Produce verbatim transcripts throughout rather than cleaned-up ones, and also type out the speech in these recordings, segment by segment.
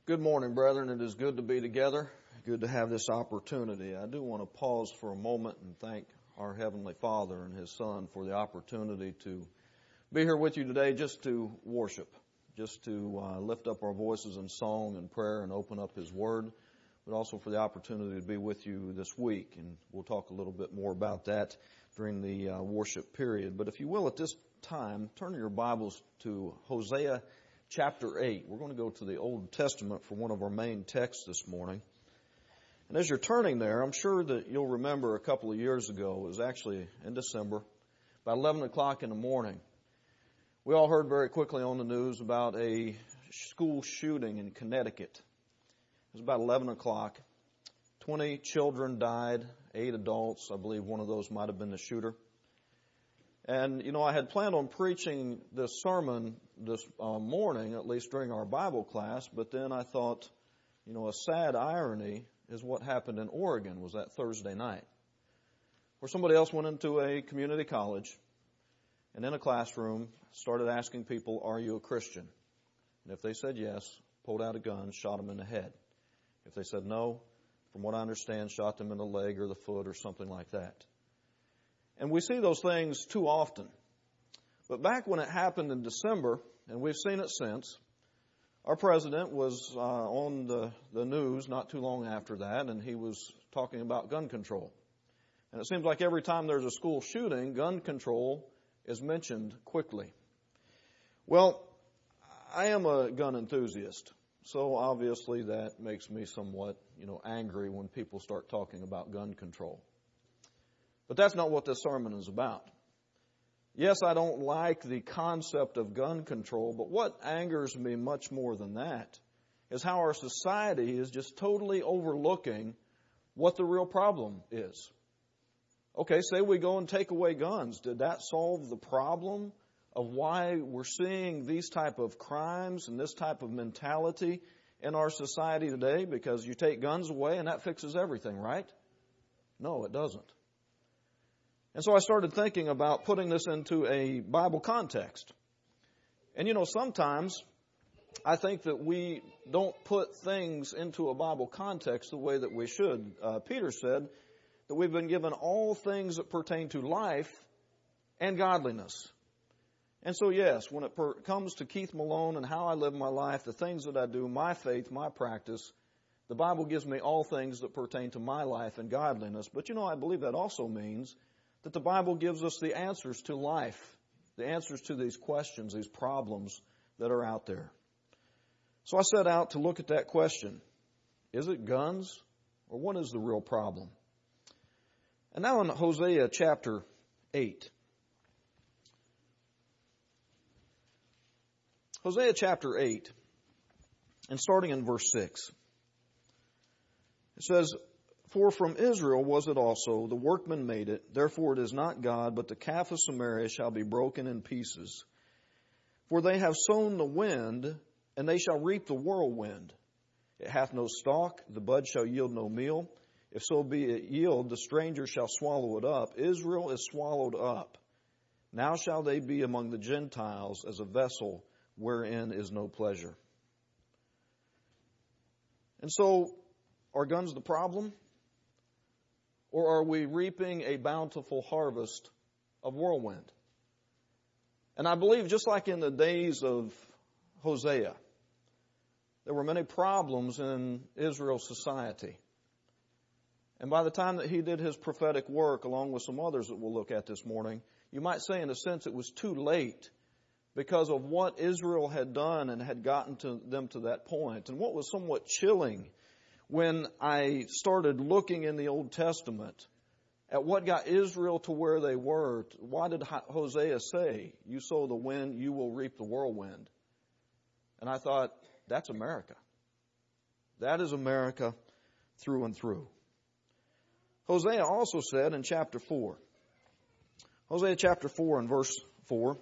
Good morning, brethren. It is good to be together. Good to have this opportunity. I do want to pause for a moment and thank our Heavenly Father and His Son for the opportunity to be here with you today just to worship, just to uh, lift up our voices in song and prayer and open up His Word, but also for the opportunity to be with you this week. And we'll talk a little bit more about that during the uh, worship period. But if you will, at this time, turn your Bibles to Hosea chapter eight. We're going to go to the Old Testament for one of our main texts this morning. And as you're turning there, I'm sure that you'll remember a couple of years ago, it was actually in December, about eleven o'clock in the morning, we all heard very quickly on the news about a school shooting in Connecticut. It was about eleven o'clock. twenty children died, eight adults. I believe one of those might have been the shooter. And, you know, I had planned on preaching this sermon this uh, morning, at least during our Bible class, but then I thought, you know, a sad irony is what happened in Oregon was that Thursday night, where somebody else went into a community college and in a classroom started asking people, are you a Christian? And if they said yes, pulled out a gun, shot them in the head. If they said no, from what I understand, shot them in the leg or the foot or something like that. And we see those things too often. But back when it happened in December, and we've seen it since, our president was uh, on the, the news not too long after that, and he was talking about gun control. And it seems like every time there's a school shooting, gun control is mentioned quickly. Well, I am a gun enthusiast, so obviously that makes me somewhat, you know, angry when people start talking about gun control. But that's not what this sermon is about. Yes, I don't like the concept of gun control, but what angers me much more than that is how our society is just totally overlooking what the real problem is. Okay, say we go and take away guns. Did that solve the problem of why we're seeing these type of crimes and this type of mentality in our society today? Because you take guns away and that fixes everything, right? No, it doesn't. And so I started thinking about putting this into a Bible context. And you know, sometimes I think that we don't put things into a Bible context the way that we should. Uh, Peter said that we've been given all things that pertain to life and godliness. And so yes, when it per- comes to Keith Malone and how I live my life, the things that I do, my faith, my practice, the Bible gives me all things that pertain to my life and godliness. But you know, I believe that also means that the Bible gives us the answers to life, the answers to these questions, these problems that are out there. So I set out to look at that question. Is it guns, or what is the real problem? And now in Hosea chapter eight. Hosea chapter eight, and starting in verse six. It says, for from Israel was it also, the workman made it, therefore it is not God, but the calf of Samaria shall be broken in pieces. For they have sown the wind, and they shall reap the whirlwind. It hath no stalk, the bud shall yield no meal. If so be it yield, the stranger shall swallow it up. Israel is swallowed up. Now shall they be among the Gentiles as a vessel wherein is no pleasure. And so, are guns the problem? Or are we reaping a bountiful harvest of whirlwind? And I believe just like in the days of Hosea, there were many problems in Israel's society. And by the time that he did his prophetic work, along with some others that we'll look at this morning, you might say in a sense it was too late because of what Israel had done and had gotten to them to that point. And what was somewhat chilling when I started looking in the Old Testament at what got Israel to where they were, why did Hosea say, you sow the wind, you will reap the whirlwind? And I thought, that's America. That is America through and through. Hosea also said in chapter four, Hosea chapter four and verse four,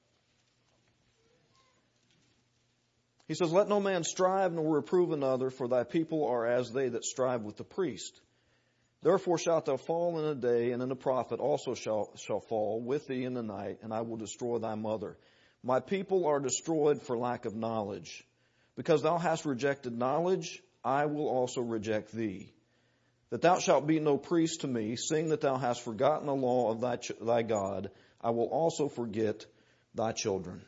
he says, let no man strive nor reprove another, for thy people are as they that strive with the priest. Therefore shalt thou fall in a day, and in a prophet also shall, shall fall with thee in the night, and I will destroy thy mother. My people are destroyed for lack of knowledge. Because thou hast rejected knowledge, I will also reject thee. That thou shalt be no priest to me, seeing that thou hast forgotten the law of thy, ch- thy God, I will also forget thy children.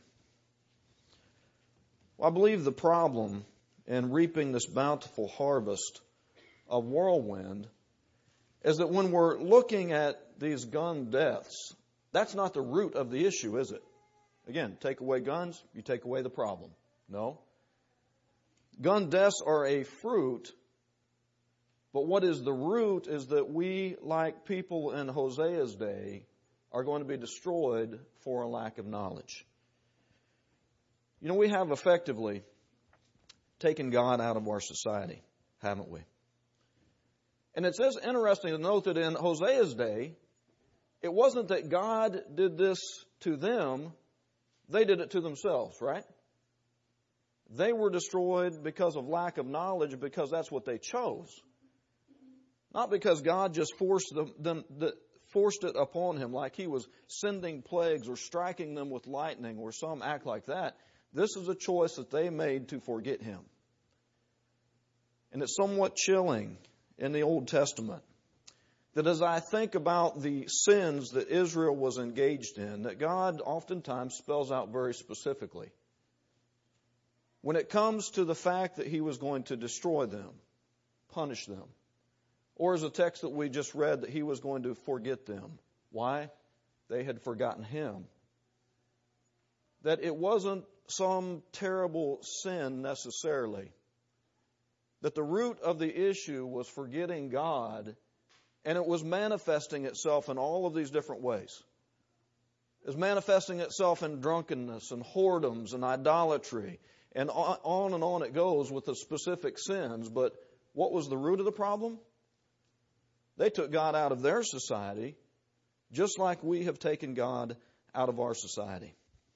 Well, I believe the problem in reaping this bountiful harvest of whirlwind is that when we're looking at these gun deaths, that's not the root of the issue, is it? Again, take away guns, you take away the problem. No. Gun deaths are a fruit, but what is the root is that we, like people in Hosea's day, are going to be destroyed for a lack of knowledge. You know, we have effectively taken God out of our society, haven't we? And it's just interesting to note that in Hosea's day, it wasn't that God did this to them, they did it to themselves, right? They were destroyed because of lack of knowledge, because that's what they chose. Not because God just forced them, them the, forced it upon him like he was sending plagues or striking them with lightning or some act like that. This is a choice that they made to forget him. And it's somewhat chilling in the Old Testament that as I think about the sins that Israel was engaged in, that God oftentimes spells out very specifically. When it comes to the fact that he was going to destroy them, punish them, or as a text that we just read, that he was going to forget them. Why? They had forgotten him. That it wasn't some terrible sin necessarily. That the root of the issue was forgetting God, and it was manifesting itself in all of these different ways. It was manifesting itself in drunkenness and whoredoms and idolatry, and on and on it goes with the specific sins. But what was the root of the problem? They took God out of their society, just like we have taken God out of our society.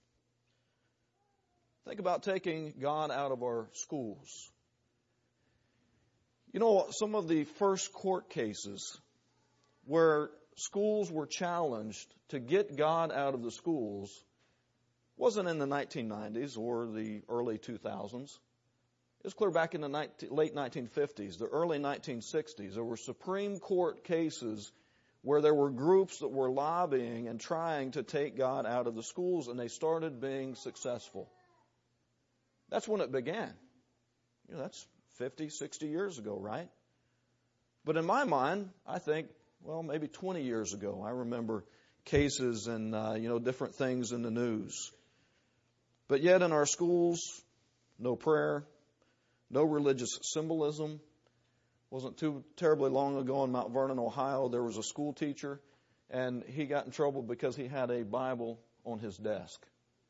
Think about taking God out of our schools. You know, some of the first court cases where schools were challenged to get God out of the schools wasn't in the nineteen nineties or the early two thousands. It was clear back in the nineteen, late nineteen fifties, the early nineteen sixties. There were Supreme Court cases where there were groups that were lobbying and trying to take God out of the schools, and they started being successful. That's when it began. You know, that's fifty, sixty years ago, right? But in my mind, I think, well, maybe twenty years ago, I remember cases and, uh, you know, different things in the news. But yet in our schools, no prayer, no religious symbolism. Wasn't too terribly long ago in Mount Vernon, Ohio, there was a school teacher, and he got in trouble because he had a Bible on his desk.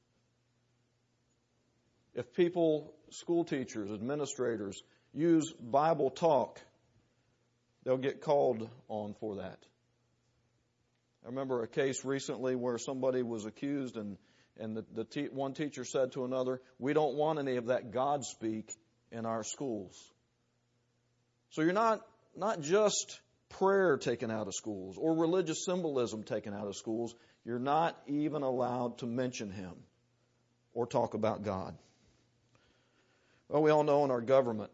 If people, school teachers, administrators, use Bible talk, they'll get called on for that. I remember a case recently where somebody was accused, and, and the, the te- one teacher said to another, "We don't want any of that God speak in our schools." So you're not, not just prayer taken out of schools or religious symbolism taken out of schools. You're not even allowed to mention him or talk about God. Well, we all know in our government,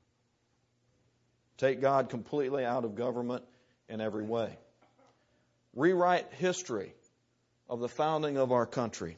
take God completely out of government in every way. Rewrite history of the founding of our country.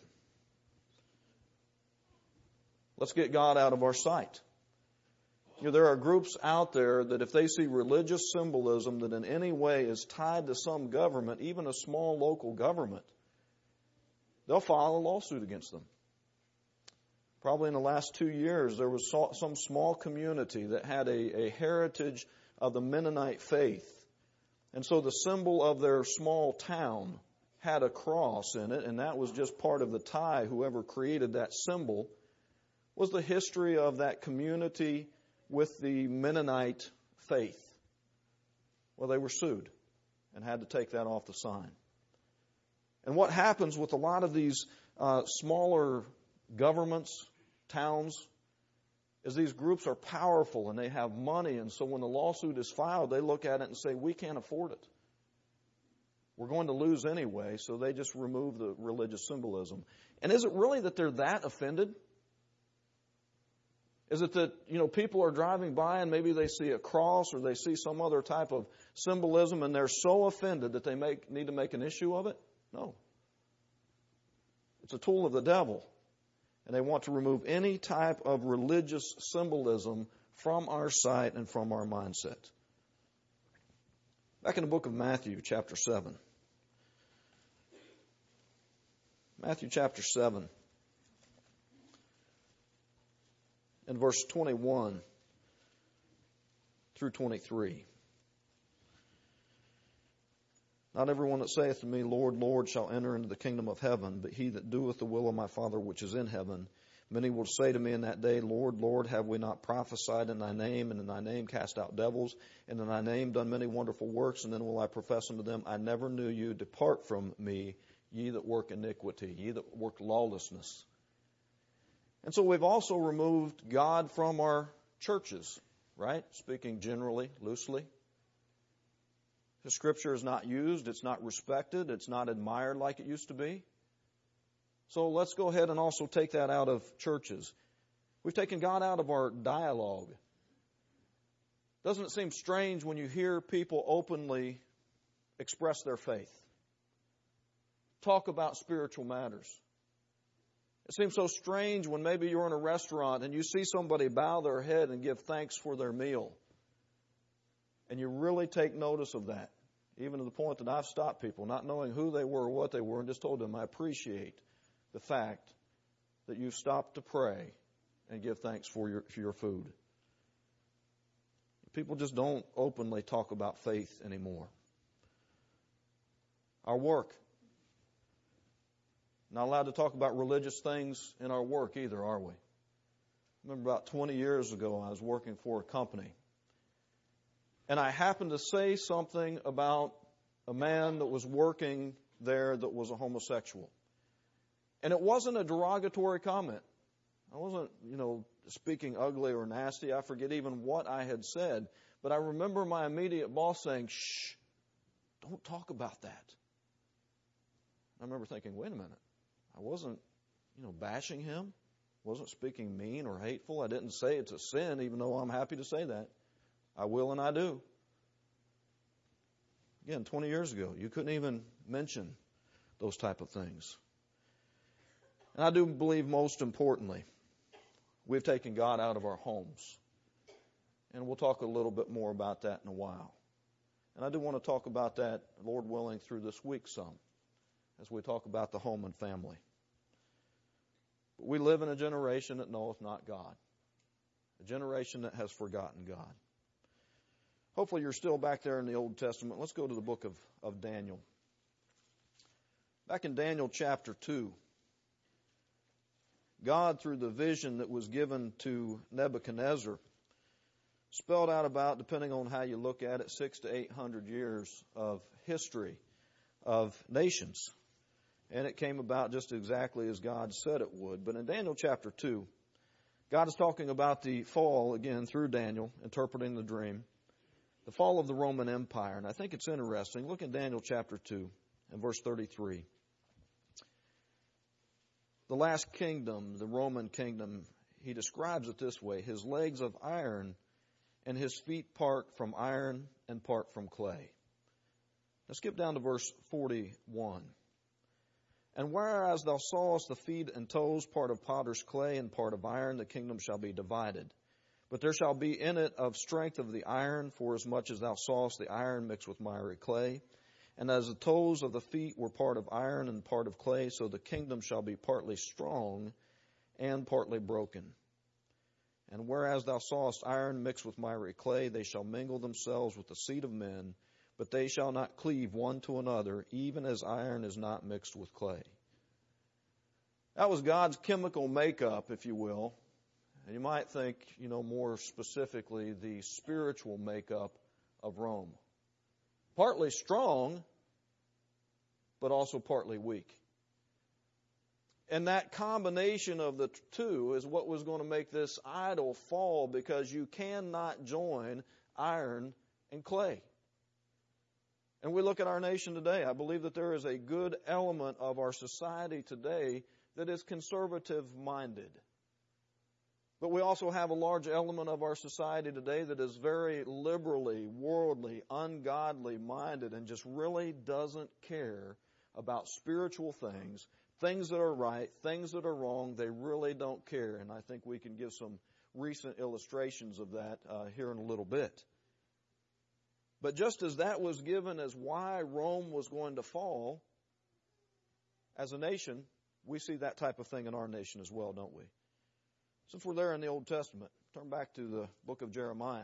Let's get God out of our sight. You know, there are groups out there that if they see religious symbolism that in any way is tied to some government, even a small local government, they'll file a lawsuit against them. Probably in the last two years, there was some small community that had a, a heritage of the Mennonite faith. And so the symbol of their small town had a cross in it, and that was just part of the tie. Whoever created that symbol was the history of that community with the Mennonite faith. Well, they were sued and had to take that off the sign. And what happens with a lot of these uh, smaller governments, towns, is these groups are powerful and they have money, and so when the lawsuit is filed, they look at it and say, "We can't afford it. We're going to lose anyway," so they just remove the religious symbolism. And is it really that they're that offended? Is it that, you know, people are driving by and maybe they see a cross or they see some other type of symbolism and they're so offended that they make, need to make an issue of it? No. It's a tool of the devil. And they want to remove any type of religious symbolism from our sight and from our mindset. Back in the book of Matthew, chapter seven. Matthew chapter seven. In verse twenty-one through twenty-three. Not everyone that saith to me, Lord, Lord, shall enter into the kingdom of heaven, but he that doeth the will of my Father which is in heaven. Many will say to me in that day, Lord, Lord, have we not prophesied in thy name, and in thy name cast out devils, and in thy name done many wonderful works? And then will I profess unto them, I never knew you. Depart from me, ye that work iniquity, ye that work lawlessness. And so we've also removed God from our churches, right? Speaking generally, loosely. The Scripture is not used, it's not respected, it's not admired like it used to be. So let's go ahead and also take that out of churches. We've taken God out of our dialogue. Doesn't it seem strange when you hear people openly express their faith? Talk about spiritual matters. It seems so strange when maybe you're in a restaurant and you see somebody bow their head and give thanks for their meal. And you really take notice of that, even to the point that I've stopped people, not knowing who they were or what they were, and just told them, I appreciate the fact that you stopped to pray and give thanks for your, for your food. People just don't openly talk about faith anymore. Our work. Not allowed to talk about religious things in our work either, are we? I remember about twenty years ago, I was working for a company. And I happened to say something about a man that was working there that was a homosexual. And it wasn't a derogatory comment. I wasn't, you know, speaking ugly or nasty. I forget even what I had said. But I remember my immediate boss saying, shh, don't talk about that. I remember thinking, wait a minute. I wasn't, you know, bashing him. Wasn't speaking mean or hateful. I didn't say it's a sin, even though I'm happy to say that. I will and I do. Again, twenty years ago, you couldn't even mention those type of things. And I do believe most importantly, we've taken God out of our homes. And we'll talk a little bit more about that in a while. And I do want to talk about that, Lord willing, through this week some, as we talk about the home and family. But we live in a generation that knoweth not God. A generation that has forgotten God. Hopefully you're still back there in the Old Testament. Let's go to the book of, of Daniel. Back in Daniel chapter two, God, through the vision that was given to Nebuchadnezzar, spelled out about, depending on how you look at it, six to eight hundred years of history of nations. And it came about just exactly as God said it would. But in Daniel chapter two, God is talking about the fall, again, through Daniel, interpreting the dream, the fall of the Roman Empire. And I think it's interesting. Look in Daniel chapter two and verse thirty-three. The last kingdom, the Roman kingdom, he describes it this way: his legs of iron and his feet part from iron and part from clay. Now skip down to verse forty-one. And whereas thou sawest the feet and toes, part of potter's clay and part of iron, the kingdom shall be divided. But there shall be in it of strength of the iron, for as much as thou sawest the iron mixed with miry clay. And as the toes of the feet were part of iron and part of clay, so the kingdom shall be partly strong and partly broken. And whereas thou sawest iron mixed with miry clay, they shall mingle themselves with the seed of men, but they shall not cleave one to another, even as iron is not mixed with clay. That was God's chemical makeup, if you will. And you might think, you know, more specifically, the spiritual makeup of Rome. Partly strong, but also partly weak. And that combination of the two is what was going to make this idol fall, because you cannot join iron and clay. And we look at our nation today. I believe that there is a good element of our society today that is conservative-minded. But we also have a large element of our society today that is very liberally, worldly, ungodly minded and just really doesn't care about spiritual things, things that are right, things that are wrong. They really don't care. And I think we can give some recent illustrations of that uh, here in a little bit. But just as that was given as why Rome was going to fall as a nation, we see that type of thing in our nation as well, don't we? Since we're there in the Old Testament, turn back to the book of Jeremiah.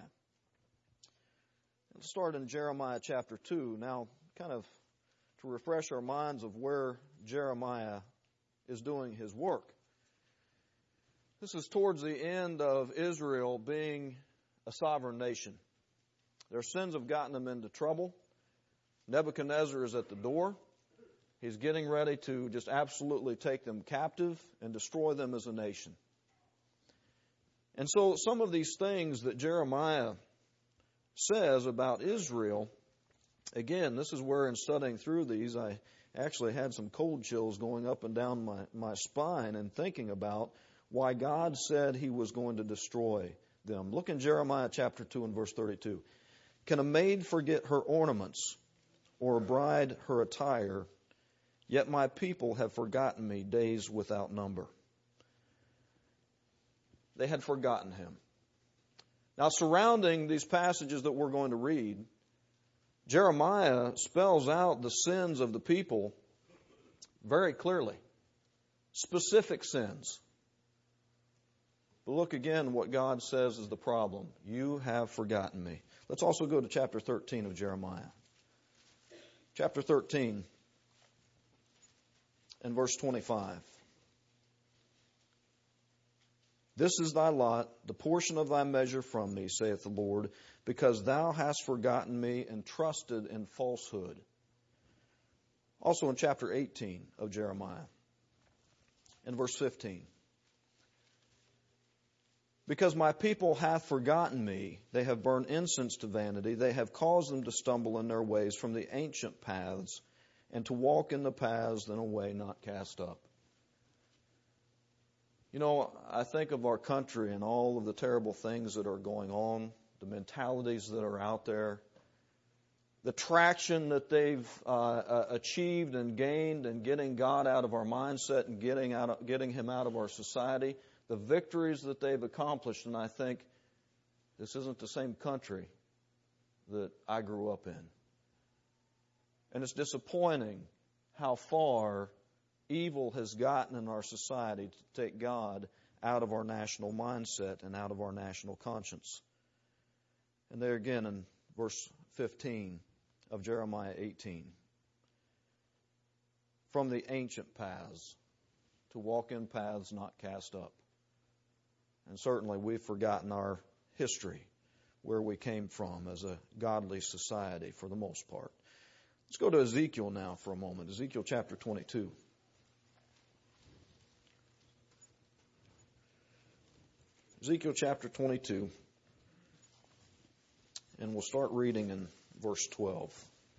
Let's start in Jeremiah chapter two. Now, kind of to refresh our minds of where Jeremiah is doing his work. This is towards the end of Israel being a sovereign nation. Their sins have gotten them into trouble. Nebuchadnezzar is at the door. He's getting ready to just absolutely take them captive and destroy them as a nation. And so some of these things that Jeremiah says about Israel, again, this is where in studying through these, I actually had some cold chills going up and down my, my spine and thinking about why God said He was going to destroy them. Look in Jeremiah chapter two and verse thirty-two. Can a maid forget her ornaments, or a bride her attire? Yet my people have forgotten me days without number. They had forgotten Him. Now, surrounding these passages that we're going to read, Jeremiah spells out the sins of the people very clearly. Specific sins. But look again what God says is the problem. You have forgotten me. Let's also go to chapter thirteen of Jeremiah. Chapter thirteen and verse twenty-five. This is thy lot, the portion of thy measure from me, saith the Lord, because thou hast forgotten me and trusted in falsehood. Also in chapter eighteen of Jeremiah, in verse fifteen. Because my people hath forgotten me, they have burned incense to vanity, they have caused them to stumble in their ways from the ancient paths, and to walk in the paths in a way not cast up. You know, I think of our country and all of the terrible things that are going on, the mentalities that are out there, the traction that they've uh, uh, achieved and gained in getting God out of our mindset and getting out of, getting Him out of our society, the victories that they've accomplished. And I think this isn't the same country that I grew up in. And it's disappointing how far evil has gotten in our society to take God out of our national mindset and out of our national conscience. And there again in verse fifteen of Jeremiah eighteen. From the ancient paths, to walk in paths not cast up. And certainly we've forgotten our history, where we came from as a godly society for the most part. Let's go to Ezekiel now for a moment. Ezekiel chapter twenty-two. Ezekiel chapter twenty-two. And we'll start reading in verse twelve.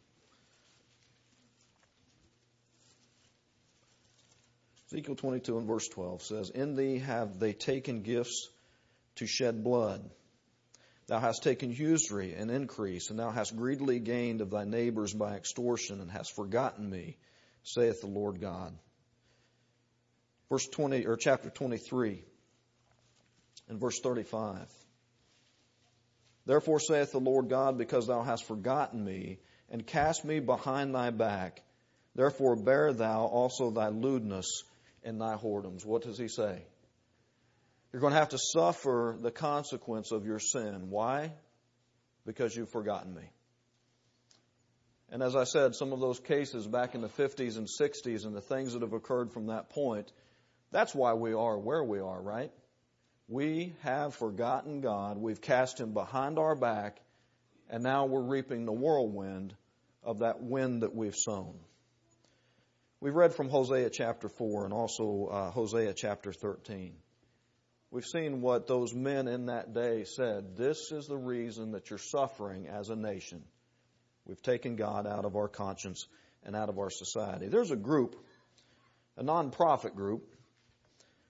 Ezekiel twenty-two and verse twelve says, In thee have they taken gifts to shed blood. Thou hast taken usury and increase, and thou hast greedily gained of thy neighbors by extortion, and hast forgotten me, saith the Lord God. Verse twenty, or chapter twenty-three, and verse thirty-five. Therefore saith the Lord God, because thou hast forgotten me, and cast me behind thy back, therefore bear thou also thy lewdness and thy whoredoms. What does he say? You're going to have to suffer the consequence of your sin. Why? Because you've forgotten me. And as I said, some of those cases back in the fifties and sixties and the things that have occurred from that point, that's why we are where we are, right? We have forgotten God. We've cast Him behind our back, and now we're reaping the whirlwind of that wind that we've sown. We've read from Hosea chapter four and also uh, Hosea chapter thirteen. We've seen what those men in that day said. This is the reason that you're suffering as a nation. We've taken God out of our conscience and out of our society. There's a group, a non-profit group,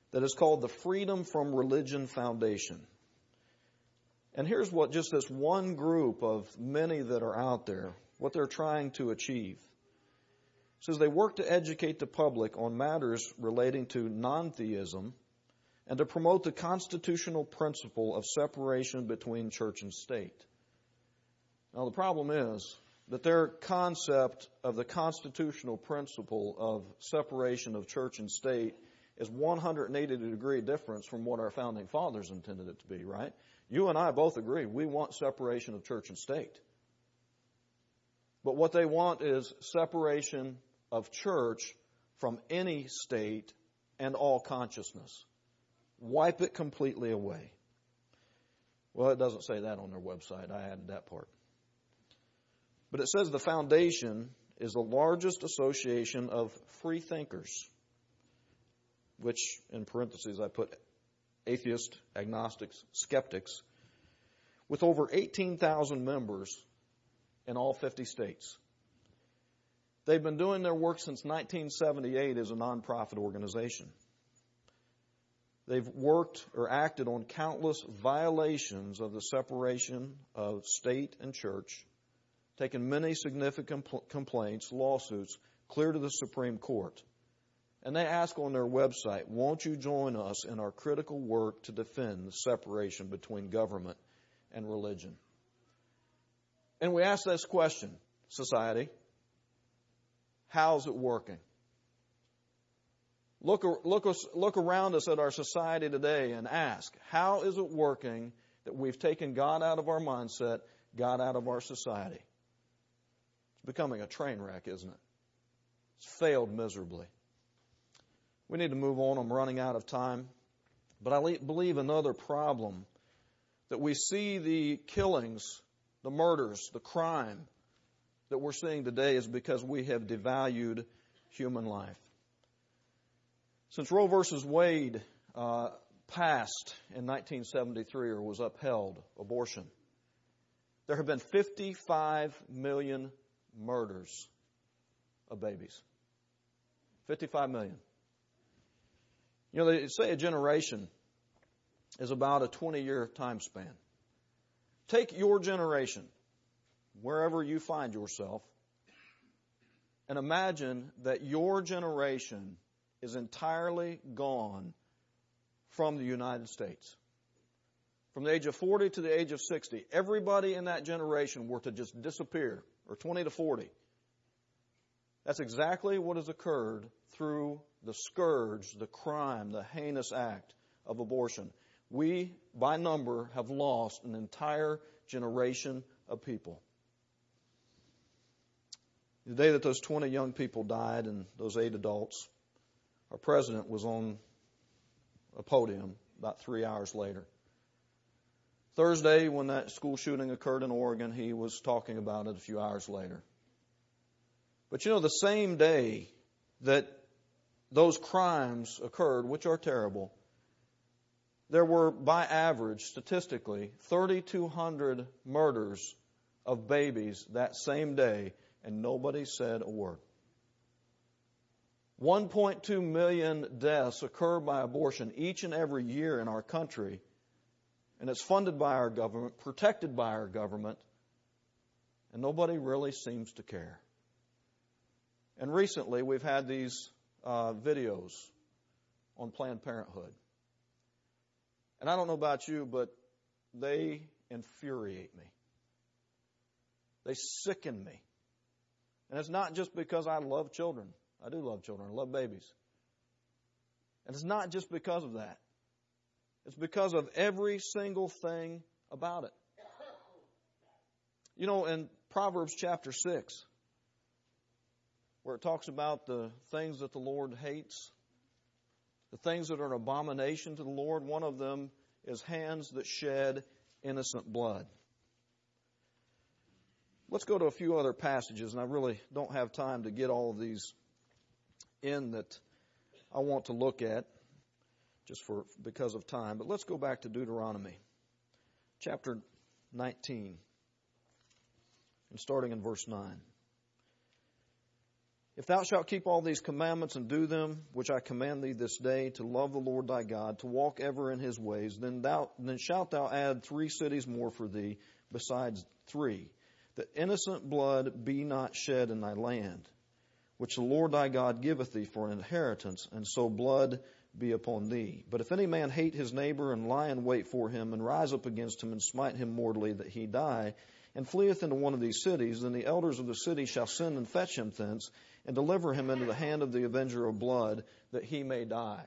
that is called the Freedom from Religion Foundation. And here's what just this one group of many that are out there, what they're trying to achieve. It says they work to educate the public on matters relating to non-theism and to promote the constitutional principle of separation between church and state. Now the problem is that their concept of the constitutional principle of separation of church and state is one hundred eighty degree difference from what our founding fathers intended it to be, right? You and I both agree we want separation of church and state. But what they want is separation of church from any state and all consciousness. Wipe it completely away. Well, it doesn't say that on their website. I added that part. But it says the foundation is the largest association of free thinkers, which in parentheses I put atheists, agnostics, skeptics, with over eighteen thousand members in all fifty states. They've been doing their work since nineteen seventy-eight as a nonprofit organization. They've worked or acted on countless violations of the separation of state and church, taken many significant complaints, lawsuits, clear to the Supreme Court. And they ask on their website, won't you join us in our critical work to defend the separation between government and religion? And we ask this question, society, how's it working? Look, look, look around us at our society today and ask, how is it working that we've taken God out of our mindset, God out of our society? It's becoming a train wreck, isn't it? It's failed miserably. We need to move on. I'm running out of time. But I believe another problem that we see the killings, the murders, the crime that we're seeing today is because we have devalued human life. Since Roe versus Wade uh, passed in nineteen seventy-three or was upheld, abortion, there have been fifty-five million murders of babies. fifty-five million. You know, they say a generation is about a twenty-year time span. Take your generation, wherever you find yourself, and imagine that your generation is entirely gone from the United States. From the age of forty to the age of sixty, everybody in that generation were to just disappear, or twenty to forty. That's exactly what has occurred through the scourge, the crime, the heinous act of abortion. We, by number, have lost an entire generation of people. The day that those twenty young people died and those eight adults, our president was on a podium about three hours later. Thursday, when that school shooting occurred in Oregon, he was talking about it a few hours later. But you know, the same day that those crimes occurred, which are terrible, there were, by average, statistically, thirty-two hundred murders of babies that same day, and nobody said a word. one point two million deaths occur by abortion each and every year in our country, and it's funded by our government, protected by our government, and nobody really seems to care. And recently, we've had these uh, videos on Planned Parenthood. And I don't know about you, but they infuriate me. They sicken me. And it's not just because I love children. I do love children. I love babies. And it's not just because of that. It's because of every single thing about it. You know, in Proverbs chapter six, where it talks about the things that the Lord hates, the things that are an abomination to the Lord, one of them is hands that shed innocent blood. Let's go to a few other passages, and I really don't have time to get all of these in that I want to look at just for because of time. But let's go back to Deuteronomy chapter nineteen and starting in verse nine. If thou shalt keep all these commandments and do them, which I command thee this day, to love the Lord thy God, to walk ever in his ways, then thou then shalt thou add three cities more for thee, besides three, that innocent blood be not shed in thy land, which the Lord thy God giveth thee for an inheritance, and so blood be upon thee. But if any man hate his neighbor, and lie in wait for him, and rise up against him, and smite him mortally, that he die, and fleeth into one of these cities, then the elders of the city shall send and fetch him thence, and deliver him into the hand of the avenger of blood, that he may die.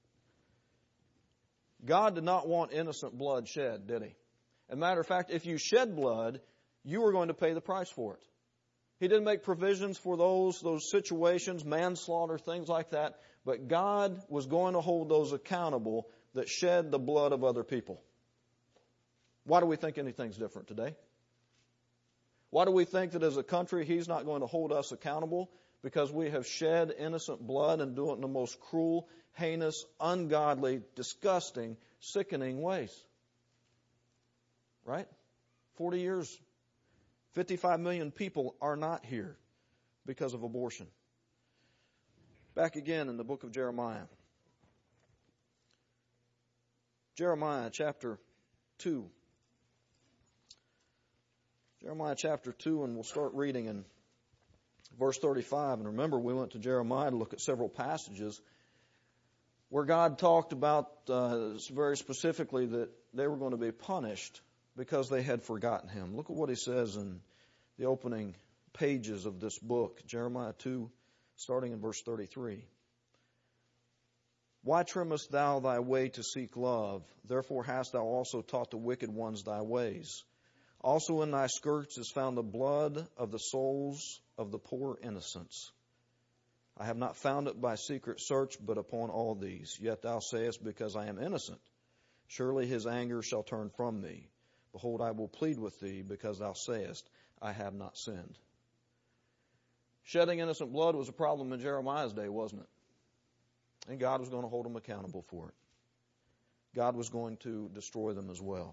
God did not want innocent blood shed, did he? As a matter of fact, if you shed blood, you were going to pay the price for it. He didn't make provisions for those, those situations, manslaughter, things like that, but God was going to hold those accountable that shed the blood of other people. Why do we think anything's different today? Why do we think that as a country He's not going to hold us accountable? Because we have shed innocent blood and do it in the most cruel, heinous, ungodly, disgusting, sickening ways. Right? Forty years, fifty-five million people are not here because of abortion. Back again in the book of Jeremiah. Jeremiah chapter two. Jeremiah chapter two, and we'll start reading in verse thirty-five. And remember, we went to Jeremiah to look at several passages where God talked about uh, very specifically that they were going to be punished because they had forgotten Him. Look at what He says in the opening pages of this book, Jeremiah two, starting in verse thirty-three. Why trimmest thou thy way to seek love? Therefore hast thou also taught the wicked ones thy ways. Also in thy skirts is found the blood of the souls of the poor innocents. I have not found it by secret search, but upon all these. Yet thou sayest, because I am innocent, surely his anger shall turn from me. Behold, I will plead with thee, because thou sayest, I have not sinned. Shedding innocent blood was a problem in Jeremiah's day, wasn't it? And God was going to hold them accountable for it. God was going to destroy them as well.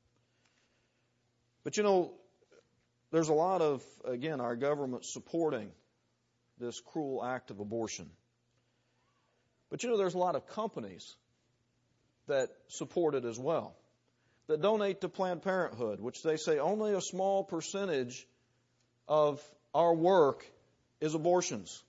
But you know, there's a lot of, again, our government supporting this cruel act of abortion. But you know, there's a lot of companies that support it as well, that donate to Planned Parenthood, which they say only a small percentage of our work is abortions.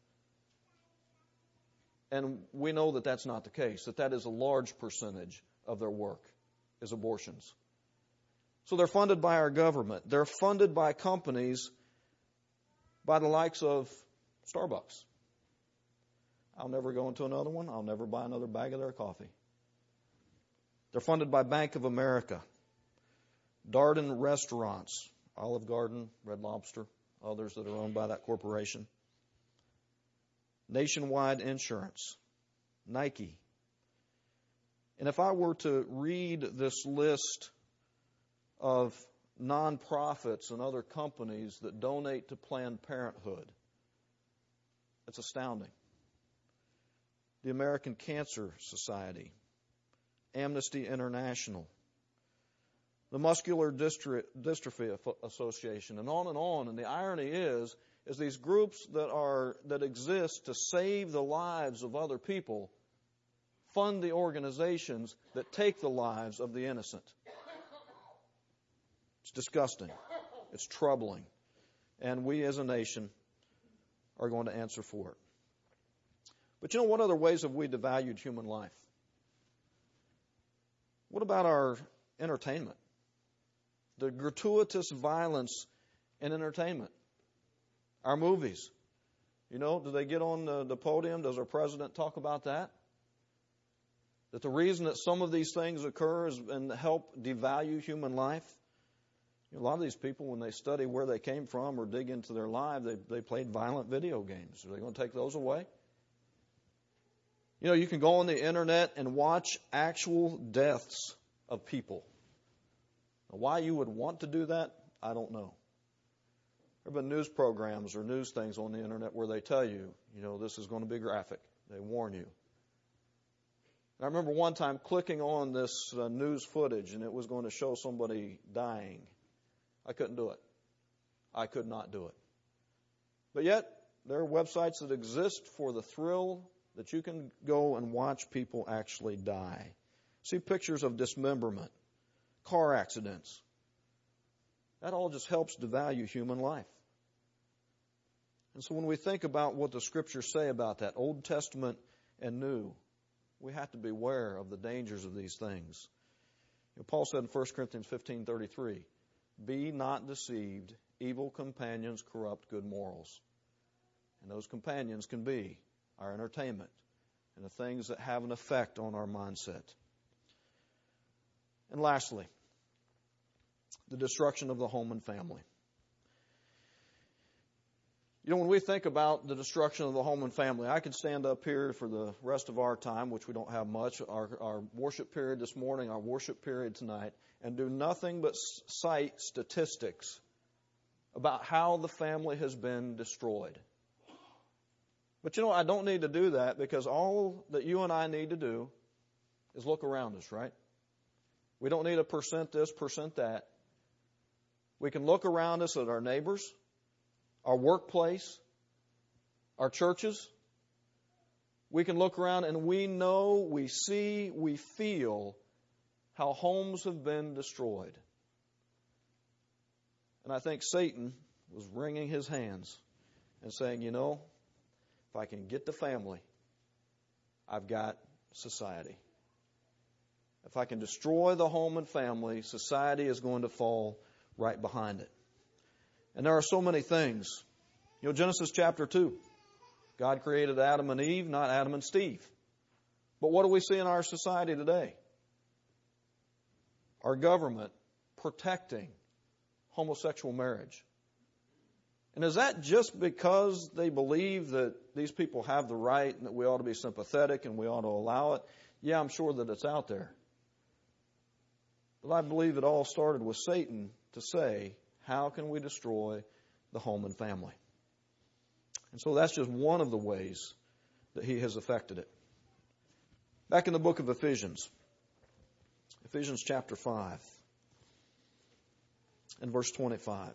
And we know that that's not the case, that that is a large percentage of their work is abortions. So they're funded by our government. They're funded by companies by the likes of Starbucks. I'll never go into another one. I'll never buy another bag of their coffee. They're funded by Bank of America, Darden Restaurants, Olive Garden, Red Lobster, others that are owned by that corporation, Nationwide Insurance, Nike. And if I were to read this list of nonprofits and other companies that donate to Planned Parenthood, it's astounding. The American Cancer Society, Amnesty International, the Muscular Dystrophy Association, and on and on. And the irony is, is these groups that are that exist to save the lives of other people fund the organizations that take the lives of the innocent. It's disgusting. It's troubling. And we as a nation are going to answer for it. But you know, what other ways have we devalued human life? What about our entertainment? The gratuitous violence in entertainment. Our movies. You know, do they get on the, the podium? Does our president talk about that? That the reason that some of these things occur is and help devalue human life. You know, a lot of these people, when they study where they came from or dig into their life, they, they played violent video games. Are they going to take those away? You know, you can go on the internet and watch actual deaths of people. Now, why you would want to do that, I don't know. There have been news programs or news things on the internet where they tell you, you know, this is going to be graphic. They warn you. And I remember one time clicking on this uh, news footage and it was going to show somebody dying. I couldn't do it. I could not do it. But yet, there are websites that exist for the thrill that you can go and watch people actually die. See pictures of dismemberment, car accidents. That all just helps devalue human life. And so when we think about what the Scriptures say about that, Old Testament and New, we have to be aware of the dangers of these things. You know, Paul said in First Corinthians fifteen thirty-three, "Be not deceived, evil companions corrupt good morals." And those companions can be our entertainment and the things that have an effect on our mindset. And lastly, the destruction of the home and family. You know, when we think about the destruction of the home and family, I could stand up here for the rest of our time, which we don't have much, our, our worship period this morning, our worship period tonight, and do nothing but cite statistics about how the family has been destroyed. But you know, I don't need to do that, because all that you and I need to do is look around us, right? We don't need a percent this, percent that. We can look around us at our neighbors, our workplace, our churches. We can look around and we know, we see, we feel how homes have been destroyed. And I think Satan was wringing his hands and saying, you know, if I can get the family, I've got society. If I can destroy the home and family, society is going to fall right behind it. And there are so many things. You know, Genesis chapter two. God created Adam and Eve, not Adam and Steve. But what do we see in our society today? Our government protecting homosexual marriage. And is that just because they believe that these people have the right and that we ought to be sympathetic and we ought to allow it? Yeah, I'm sure that it's out there. But I believe it all started with Satan to say, how can we destroy the home and family? And so that's just one of the ways that he has affected it. Back in the book of Ephesians, Ephesians chapter five and verse twenty-five.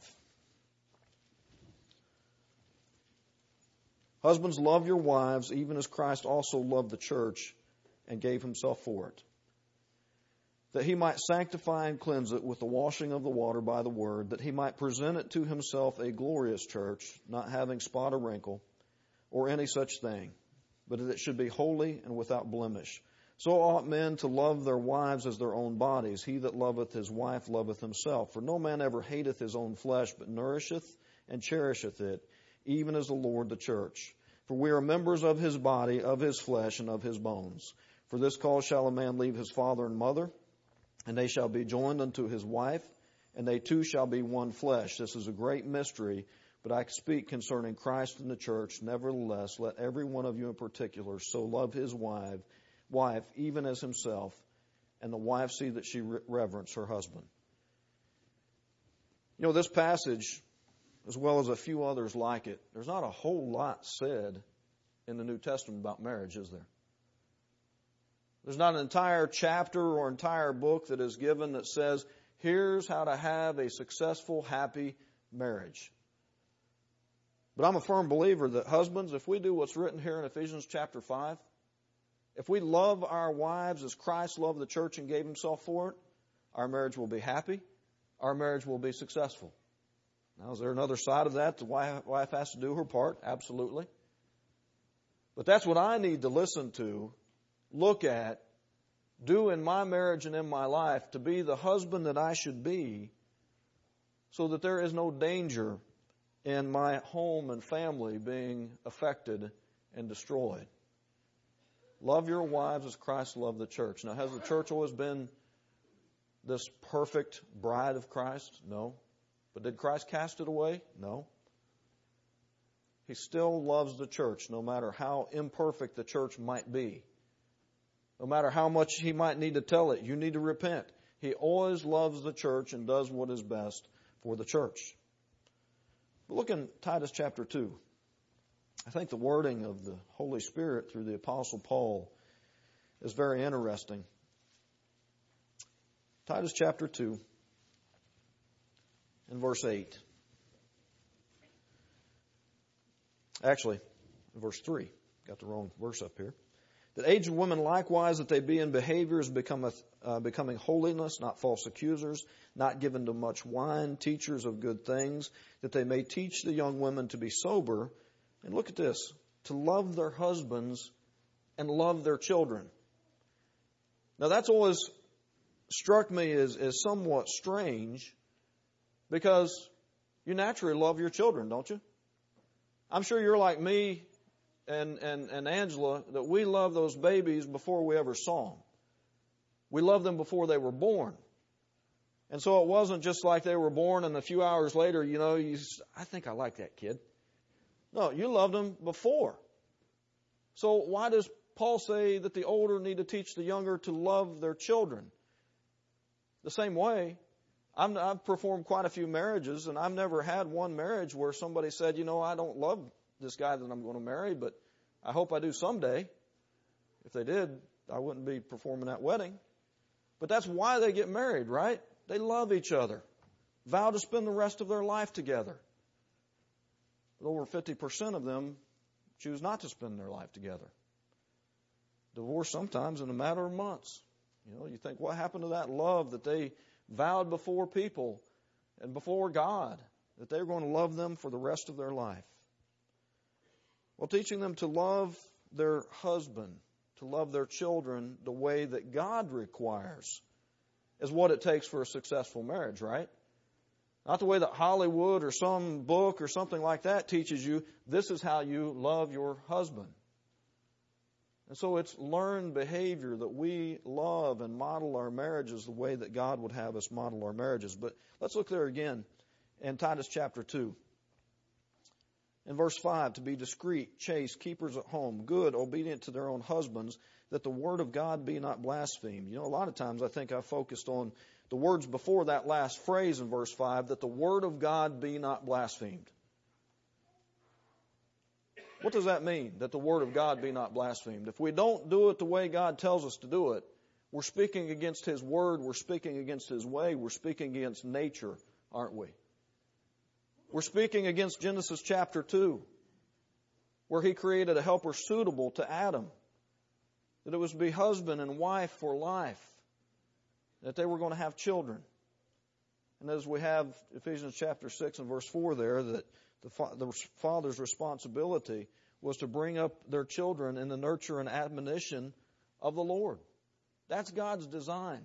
Husbands, love your wives, even as Christ also loved the church and gave himself for it, that he might sanctify and cleanse it with the washing of the water by the word, that he might present it to himself a glorious church, not having spot or wrinkle or any such thing, but that it should be holy and without blemish. So ought men to love their wives as their own bodies. He that loveth his wife loveth himself. For no man ever hateth his own flesh, but nourisheth and cherisheth it, even as the Lord the church. For we are members of his body, of his flesh, and of his bones. For this cause shall a man leave his father and mother, and they shall be joined unto his wife, and they two shall be one flesh. This is a great mystery, but I speak concerning Christ and the church. Nevertheless, let every one of you in particular so love his wife, wife even as himself, and the wife see that she reverence her husband. You know, this passage, as well as a few others like it, there's not a whole lot said in the New Testament about marriage, is there? There's not an entire chapter or entire book that is given that says, here's how to have a successful, happy marriage. But I'm a firm believer that husbands, if we do what's written here in Ephesians chapter five, if we love our wives as Christ loved the church and gave himself for it, our marriage will be happy, our marriage will be successful. Now, is there another side of that? The wife has to do her part? Absolutely. But that's what I need to listen to, look at, do in my marriage and in my life to be the husband that I should be, so that there is no danger in my home and family being affected and destroyed. Love your wives as Christ loved the church. Now, has the church always been this perfect bride of Christ? No. But did Christ cast it away? No. He still loves the church, no matter how imperfect the church might be. No matter how much he might need to tell it, you need to repent. He always loves the church and does what is best for the church. But look in Titus chapter two. I think the wording of the Holy Spirit through the Apostle Paul is very interesting. Titus chapter two and verse eight. Actually, verse three. Got the wrong verse up here. That aged women likewise, that they be in behaviors becometh, uh, becoming holiness, not false accusers, not given to much wine, teachers of good things, that they may teach the young women to be sober. And look at this, to love their husbands and love their children. Now that's always struck me as, as somewhat strange, because you naturally love your children, don't you? I'm sure you're like me and, and, and Angela, that we love those babies before we ever saw them. We loved them before they were born. And so it wasn't just like they were born and a few hours later, you know, you, I think I like that kid. No, you loved them before. So why does Paul say that the older need to teach the younger to love their children? The same way, I'm, I've performed quite a few marriages, and I've never had one marriage where somebody said, you know, I don't love this guy that I'm going to marry, but I hope I do someday. If they did, I wouldn't be performing that wedding. But that's why they get married, right? They love each other, vow to spend the rest of their life together. But over fifty percent of them choose not to spend their life together. Divorce sometimes in a matter of months. You know, you think, what happened to that love that they vowed before people and before God, that they were going to love them for the rest of their life? Well, teaching them to love their husband, to love their children the way that God requires is what it takes for a successful marriage, right? Not the way that Hollywood or some book or something like that teaches you, this is how you love your husband. And so it's learned behavior that we love and model our marriages the way that God would have us model our marriages. But let's look there again in Titus chapter two. In verse five, to be discreet, chaste, keepers at home, good, obedient to their own husbands, that the word of God be not blasphemed. You know, a lot of times I think I focused on the words before that last phrase in verse five, that the word of God be not blasphemed. What does that mean, that the word of God be not blasphemed? If we don't do it the way God tells us to do it, we're speaking against His word, we're speaking against His way, we're speaking against nature, aren't we? We're speaking against Genesis chapter two, where He created a helper suitable to Adam, that it was to be husband and wife for life, that they were going to have children. And as we have Ephesians chapter six and verse four there, that the, fa- the father's responsibility was to bring up their children in the nurture and admonition of the Lord. That's God's design.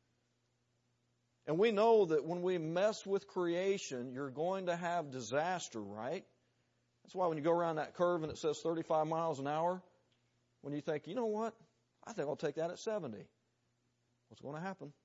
And we know that when we mess with creation, you're going to have disaster, right? That's why when you go around that curve and it says thirty-five miles an hour, when you think, you know what, I think I'll take that at seventy. What's going to happen?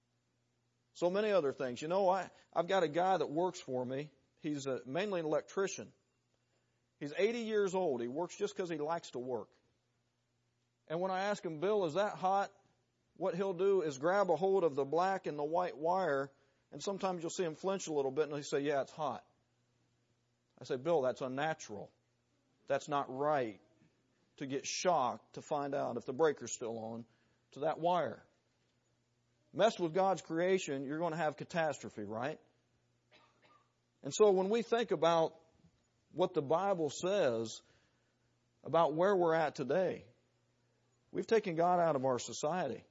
So many other things. You know, I, I've got a guy that works for me. He's a, mainly an electrician. He's eighty years old. He works just because he likes to work. And when I ask him, Bill, is that hot? What he'll do is grab a hold of the black and the white wire, and sometimes you'll see him flinch a little bit, and he'll say, yeah, it's hot. I say, Bill, that's unnatural. That's not right to get shocked to find out if the breaker's still on to that wire. Mess with God's creation, you're going to have catastrophe, right? And so when we think about what the Bible says about where we're at today, we've taken God out of our society.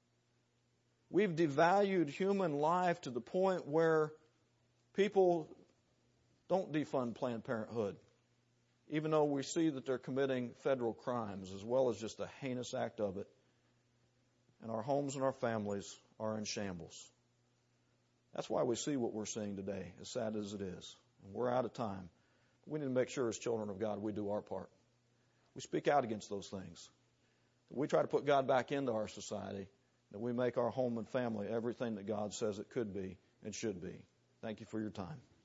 We've devalued human life to the point where people don't defund Planned Parenthood, even though we see that they're committing federal crimes as well as just a heinous act of it. And our homes and our families are in shambles. That's why we see what we're seeing today, as sad as it is. And we're out of time. We need to make sure as children of God we do our part. We speak out against those things. We try to put God back into our society, that we make our home and family everything that God says it could be and should be. Thank you for your time.